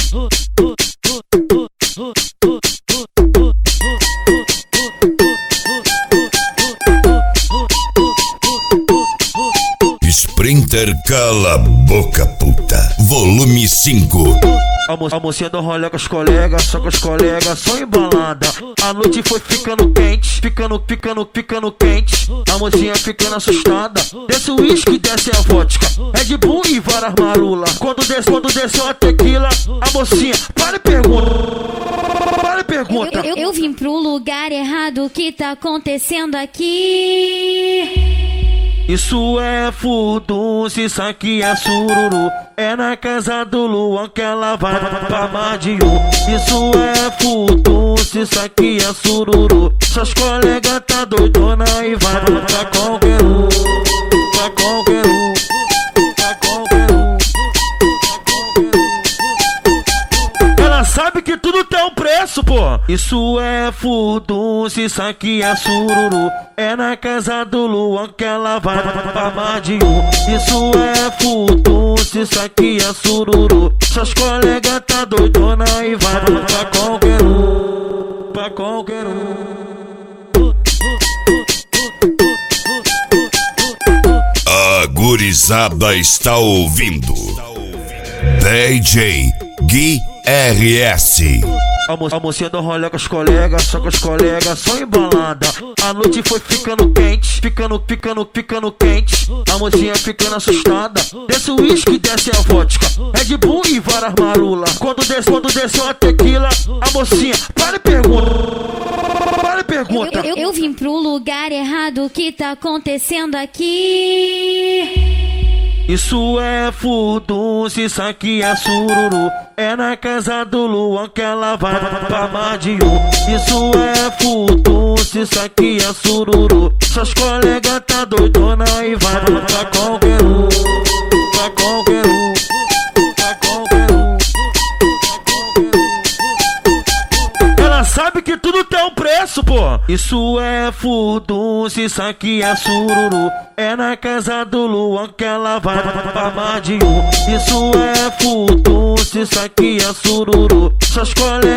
Sprinter cala a boca puta, volume 5. A mocinha do rolê com os colegas, só com os colegas, só embalada. A noite foi ficando quente, ficando quente. A mocinha ficando assustada. Desce o uísque, desce a vodka, Red Bull e várias marula. Quando desceu a tequila, a mocinha para e pergunta. Eu vim pro lugar errado, o que tá acontecendo aqui? Isso é furdunço, isso aqui é sururu. É na casa do Luan que ela vai pra Madiu. Isso é furdunço, isso aqui é sururu. Seus colegas tá doidona e vai pra qualquer um. Pra qualquer um. Pra qualquer um. Ela sabe que tudo tem um preço, pô. Isso é furdunço, isso aqui é sururu. É na casa do Luan que ela vai pra Madiu. Isso é furdunço, isso aqui é sururu. Seus colegas tá doidona e vai pra qualquer um. Pra qualquer um. A gurizada está ouvindo DJ Gui RS. A mocinha do rolê com os colegas, só com os colegas, só embalada. A noite foi ficando quente, ficando quente. A mocinha ficando assustada. Desce o uísque, desce a vodka, Red Bull e várias marula. Quando desceu a tequila, a mocinha para e pergunta. Eu vim pro lugar errado, o que tá acontecendo aqui? Isso é furdunço, isso aqui é sururu. É na casa do Luan que ela vai pra Madiu. Isso é furdunço, isso aqui é sururu. Seus colegas tá doidona e vai pra qualquer um. Pra qualquer um. Pra qualquer um. Ela sabe que tudo tem um preço, pô. Isso é furdunço, isso aqui é sururu. É na casa do Luan que ela vai pra Madiu. Isso é furdunço, isso aqui é sururu. Seus colegas